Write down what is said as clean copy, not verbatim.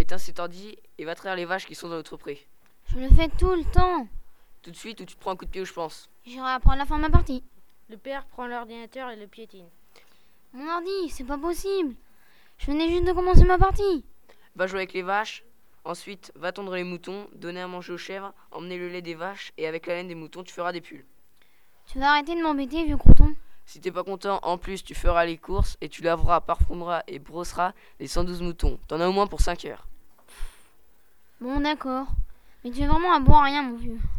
éteins cet ordi et va traire les vaches qui sont dans notre pré. Je le fais tout le temps. Tout de suite ou tu te prends un coup de pied où je pense. J'irai apprendre la fin de ma partie. Le père prend l'ordinateur et le piétine. Mon ordi, c'est pas possible. Je venais juste de commencer ma partie. Va jouer avec les vaches. Ensuite, va tondre les moutons, donner à manger aux chèvres, emmener le lait des vaches et avec la laine des moutons, tu feras des pulls. Tu vas arrêter de m'embêter, vieux croton. Si t'es pas content, en plus, tu feras les courses et tu laveras, parfumeras et brosseras les 112 moutons. T'en as au moins pour 5 heures. Bon, d'accord. Mais tu es vraiment un bon à rien, mon vieux.